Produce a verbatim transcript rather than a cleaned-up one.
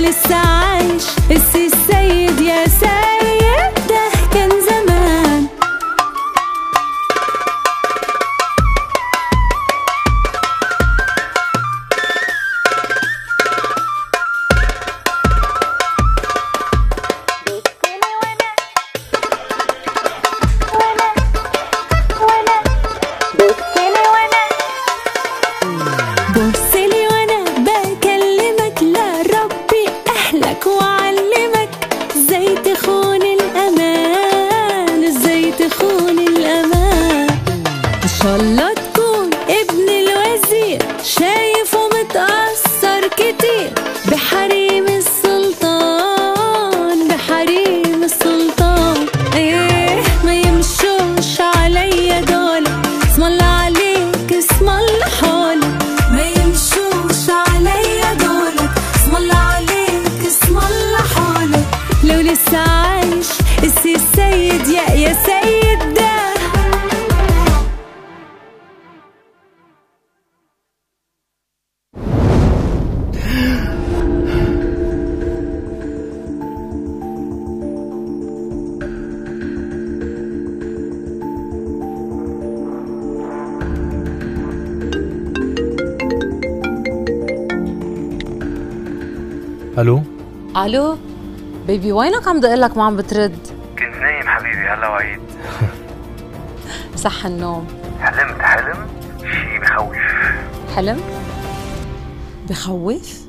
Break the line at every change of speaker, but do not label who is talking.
لسه عايش السي السيد يا سيد، ده كان زمان. بصلي وانا بكلمك، لا ربي اهلك وعلمك ازاي تخون الامان، ازاي تخون الامان. ان شاء الله تكون ابن الوزير، شايف ومتأثر كتير بحريم السلطان، بحريم السلطان. ايه ما يمشوش عليا دول، اسم الله عليك اسم الله حولك. ما يمشوش عليا دولك، اسم الله عليك اسم الله حولك. لو لسه عايش السي السيد يا يا سيد ده.
الو
الو بيبي، وينك؟ عم دقلك ما عم بترد.
كنت نايم حبيبي، هلا وعيد.
صح النوم.
حلمت حلم شي بخوف.
حلم بخوف؟